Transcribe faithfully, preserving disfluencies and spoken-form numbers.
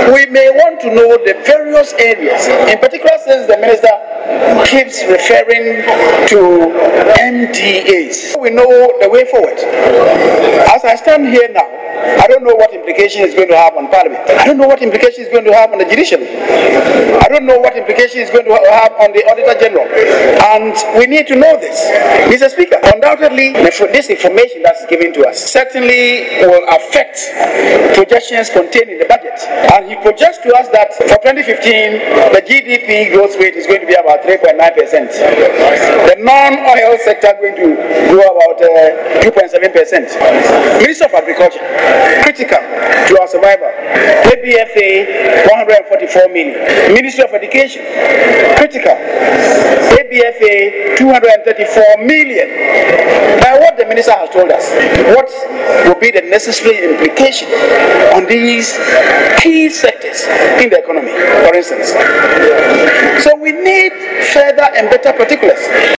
we may want to know the various areas, in particular since the minister keeps referring to M D As. We know the way forward. As I stand here now, I don't know what implication it's going to have on Parliament. I don't know what implication it's going to have on the judiciary. I don't know what implication it's going to have on the Auditor General. And we need to know this. Mister Speaker, undoubtedly, this information that's given to us certainly will affect projections contained in the budget. And he projects to us that for twenty fifteen, the G D P growth rate is going to be about three point nine percent. The non-oil sector going to grow about uh, two point seven percent. Minister of Agriculture, critical to our survival. A B F A, one hundred forty-four million. Ministry of Education, critical. A B F A, two hundred thirty-four million. By what the minister has told us, what will be the necessary implication on these key sectors in the economy, for instance. So we need further and better particulars.